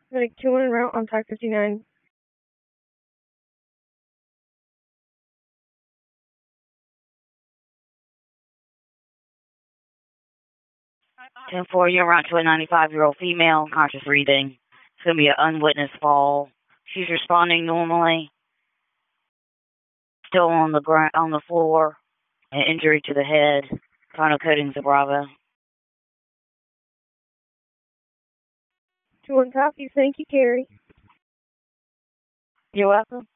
Medic 2 en route on Type 59. Ten four, you're around to a 95-year-old female, conscious breathing. It's going to be an unwitnessed fall. She's responding normally. Still on the ground, on the floor. An injury to the head. Final coding's a Bravo. 2-1 copy. Thank you, Carrie. You're welcome.